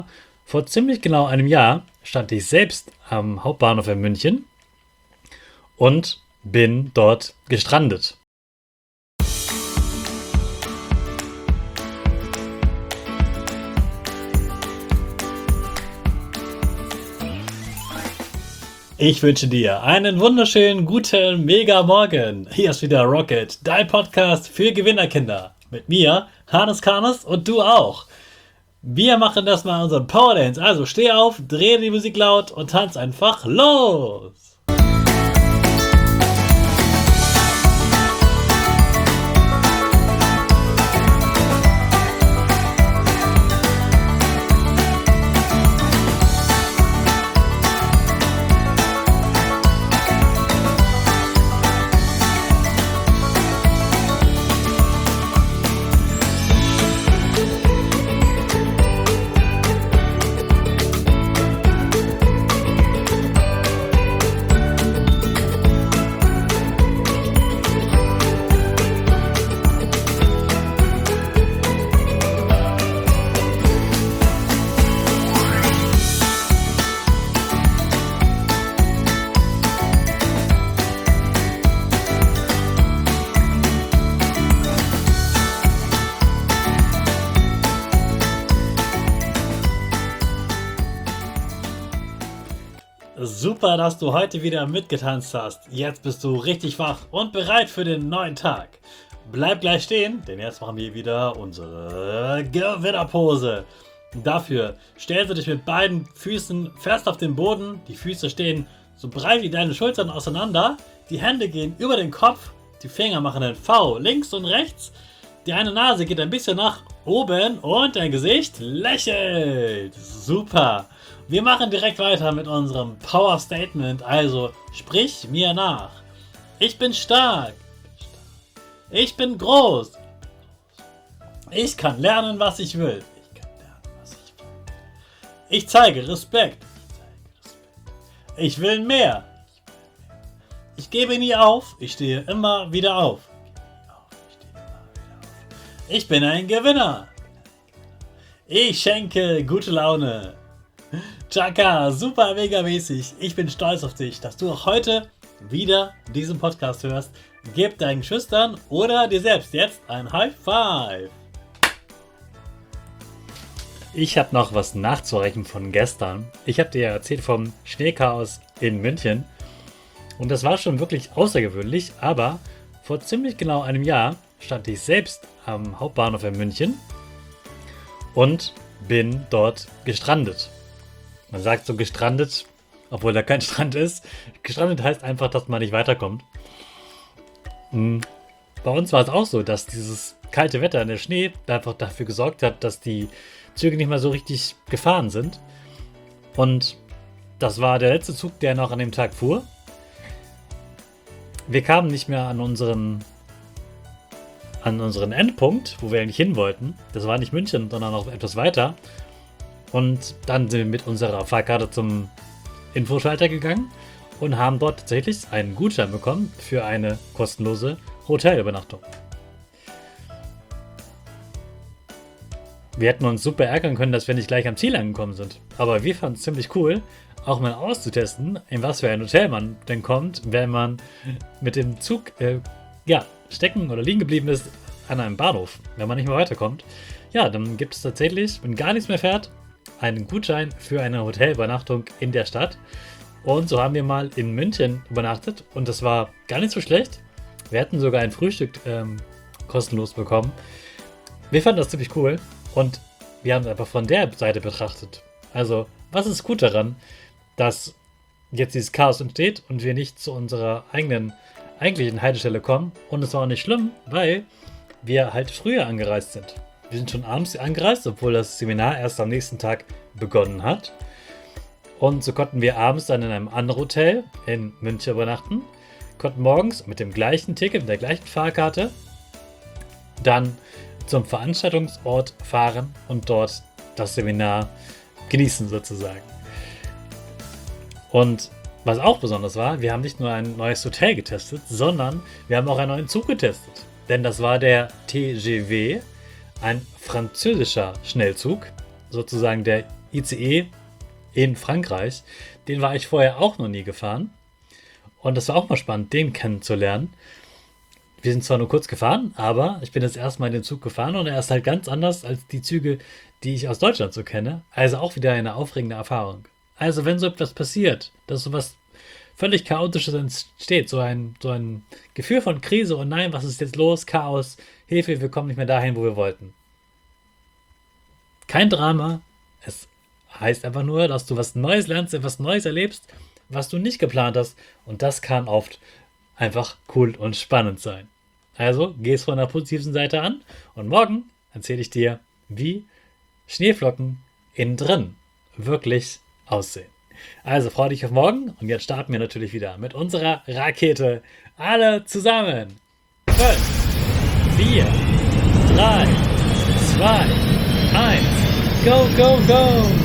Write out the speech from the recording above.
Vor ziemlich genau einem Jahr stand ich selbst am Hauptbahnhof in München und bin dort gestrandet. Ich wünsche dir einen wunderschönen, guten, mega Morgen. Hier ist wieder Rocket, dein Podcast für Gewinnerkinder. Mit mir, Hannes Karnes und du auch. Wir machen das mal unseren Power Dance. Also steh auf, dreh die Musik laut und tanz einfach los. Super, dass du heute wieder mitgetanzt hast. Jetzt bist du richtig wach und bereit für den neuen Tag. Bleib gleich stehen, denn jetzt machen wir wieder unsere Gewinnerpose. Dafür stellst du dich mit beiden Füßen fest auf den Boden. Die Füße stehen so breit wie deine Schultern auseinander. Die Hände gehen über den Kopf. Die Finger machen ein V links und rechts. Die eine Nase geht ein bisschen nach oben und dein Gesicht lächelt. Super. Wir machen direkt weiter mit unserem Power Statement. Also sprich mir nach. Ich bin stark. Ich bin groß. Ich kann lernen, was ich will. Ich zeige Respekt. Ich will mehr. Ich gebe nie auf. Ich stehe immer wieder auf. Ich bin ein Gewinner. Ich schenke gute Laune. Chaka, super mega mäßig. Ich bin stolz auf dich, dass du auch heute wieder diesen Podcast hörst. Gib deinen Schüchtern oder dir selbst jetzt ein High Five. Ich habe noch was nachzureichen von gestern. Ich habe dir erzählt vom Schneechaos in München. Und das war schon wirklich außergewöhnlich, aber vor ziemlich genau einem Jahr stand ich selbst am Hauptbahnhof in München und bin dort gestrandet. Man sagt so gestrandet, obwohl da kein Strand ist. Gestrandet heißt einfach, dass man nicht weiterkommt. Bei uns war es auch so, dass dieses kalte Wetter, der Schnee, einfach dafür gesorgt hat, dass die Züge nicht mehr so richtig gefahren sind. Und das war der letzte Zug, der noch an dem Tag fuhr. Wir kamen nicht mehr an unseren Endpunkt, wo wir eigentlich hin wollten. Das war nicht München, sondern noch etwas weiter. Und dann sind wir mit unserer Fahrkarte zum Infoschalter gegangen und haben dort tatsächlich einen Gutschein bekommen für eine kostenlose Hotelübernachtung. Wir hätten uns super ärgern können, dass wir nicht gleich am Ziel angekommen sind. Aber wir fanden es ziemlich cool, auch mal auszutesten, in was für ein Hotel man denn kommt, wenn man mit dem Zug stecken oder liegen geblieben ist an einem Bahnhof, wenn man nicht mehr weiterkommt. Ja, dann gibt es tatsächlich, wenn gar nichts mehr fährt, einen Gutschein für eine Hotelübernachtung in der Stadt. Und so haben wir mal in München übernachtet und das war gar nicht so schlecht. Wir hätten sogar ein Frühstück kostenlos bekommen. Wir fanden das ziemlich cool und wir haben es einfach von der Seite betrachtet. Also, was ist gut daran, dass jetzt dieses Chaos entsteht und wir nicht zu unserer eigentlichen Haltestelle kommen? Und es war auch nicht schlimm, weil wir halt früher angereist sind. Wir sind schon abends angereist, obwohl das Seminar erst am nächsten Tag begonnen hat. Und so konnten wir abends dann in einem anderen Hotel in München übernachten, konnten morgens mit dem gleichen Ticket, mit der gleichen Fahrkarte dann zum Veranstaltungsort fahren und dort das Seminar genießen sozusagen. Und was auch besonders war, wir haben nicht nur ein neues Hotel getestet, sondern wir haben auch einen neuen Zug getestet. Denn das war der TGV, ein französischer Schnellzug, sozusagen der ICE in Frankreich. Den war ich vorher auch noch nie gefahren. Und das war auch mal spannend, den kennenzulernen. Wir sind zwar nur kurz gefahren, aber ich bin jetzt erstmal in den Zug gefahren und er ist halt ganz anders als die Züge, die ich aus Deutschland so kenne. Also auch wieder eine aufregende Erfahrung. Also wenn so etwas passiert, dass sowas völlig Chaotisches entsteht, so ein Gefühl von Krise und nein, was ist jetzt los, Chaos, Hilfe, wir kommen nicht mehr dahin, wo wir wollten. Kein Drama, es heißt einfach nur, dass du was Neues lernst, etwas Neues erlebst, was du nicht geplant hast und das kann oft einfach cool und spannend sein. Also geh es von der positiven Seite an und morgen erzähle ich dir, wie Schneeflocken innen drin wirklich aussehen. Also freu dich auf morgen und jetzt starten wir natürlich wieder mit unserer Rakete. Alle zusammen. 5, 4, 3, 2, 1. Go, go, go!